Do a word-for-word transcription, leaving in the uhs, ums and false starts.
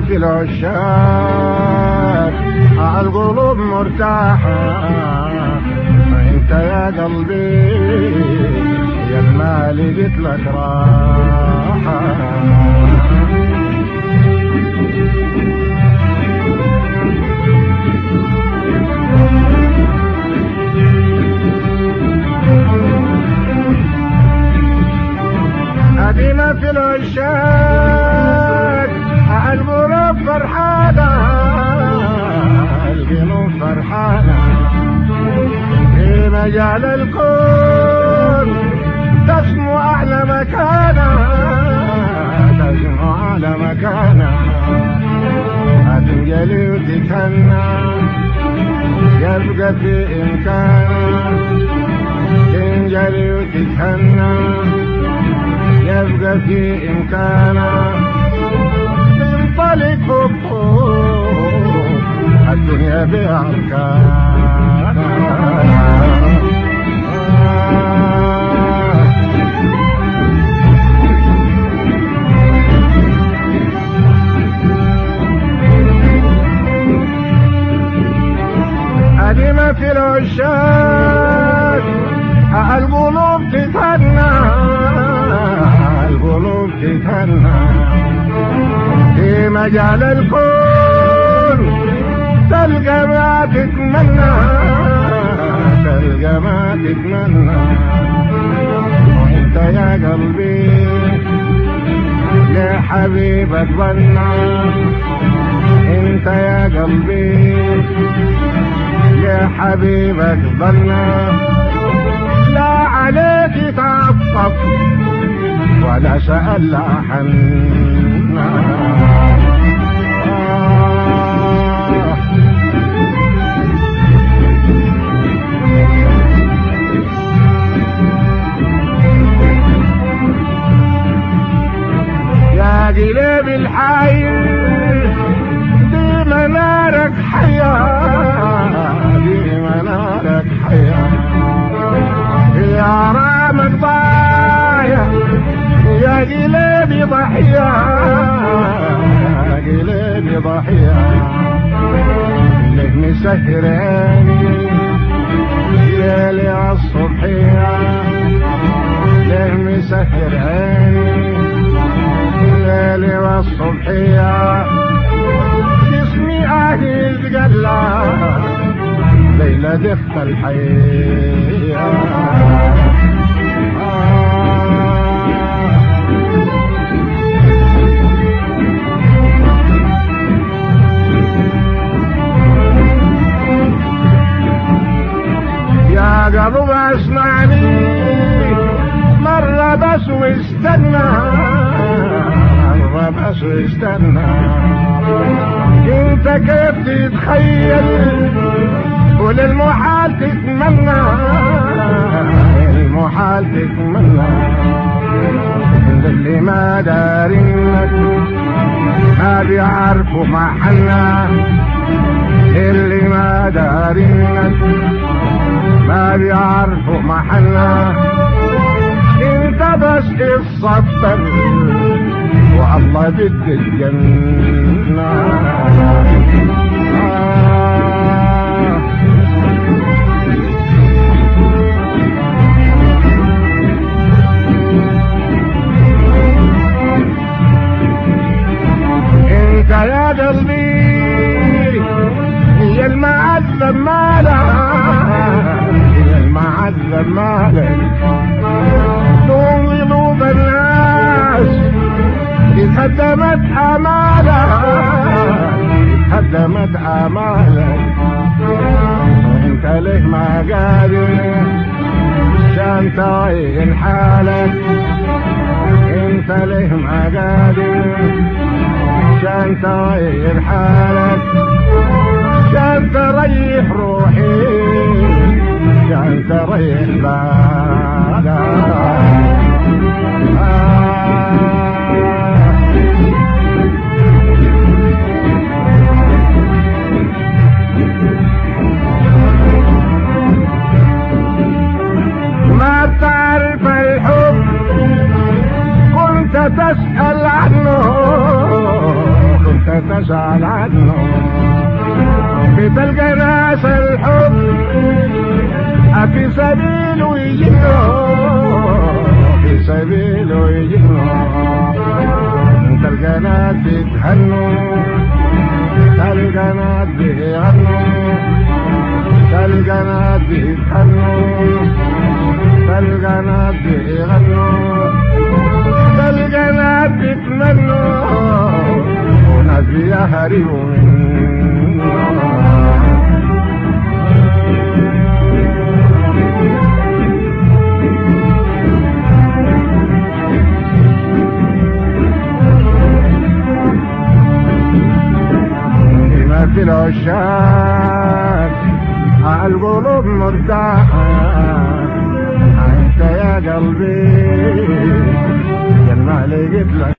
في العشاق القلوب مرتاحة، انت يا قلبي يا المال جيتلك راحة. أدينا في العشاق القلوب فرحانة، القلوب فرحانة في مجال الكون تسمو أعلى مكانة، تسمو أعلى مكانة. هتنجلي وتتهنى يبقى في إمكانه، تنجلي وتتهنى يبقى في إمكانه. تنطلق فوق الدنيا بأركانها. أديما في العشاق القلوب تتهنى، القلوب تتهنى في مجال الكون تلقى ما تتمنى، تلقى ما تتمنى. وانت يا قلبي لحبيبك ظنى، انت يا قلبي لحبيبك ظنى. لا عليك تعطف ولا سأل حنا. يا قلب الحي دي منارك حياة، دي منارك حياة. يا رامك ضايع يا قلبي ضحية، يا قلبي ضحية. لك مسهر عيني ليلي الصبحية، لك مسهر عيني ليلي والصبحية. جسمي أهل القلة ليلة دفت الحياة. يا قلب اسمعني مرة بس واستنى، مرة بس واستنى. انت كيف تتخيل وللمحال تتمنى، المحال تتمنى. اللي ما دارينك ما بيعرفوا محلنا، اللي ما دارينك ما بيعرفوا محلنا. انت بس تصبر والله بد الجنة. انت يا قلبي يا المعذب مالك، يا المعذب مالك. طول قلوب الناس اتهدمت امالك، اتهدمت امالك. انت ليه ما قادر عشان تغير حالك، انت ليه ما قادر عشان تغير حالك، عشان تريح روحي، عشان تريح بالك. ما تعرف الحب كنت تسأل عنه، كنت تسأل عنه بتلقى ناس الحب في سبيله يجنوا في سبيله يجنوا تلقى ناس يتهنوا تلقى ناس يغنوا تلقى ناس يتهنوا تلقى ناس يغنوا تلقى ناس يتمنوا وناس يهربوا منه في العشاق القلوب مرتاحة انت يا قلبي جل ما لقيت لك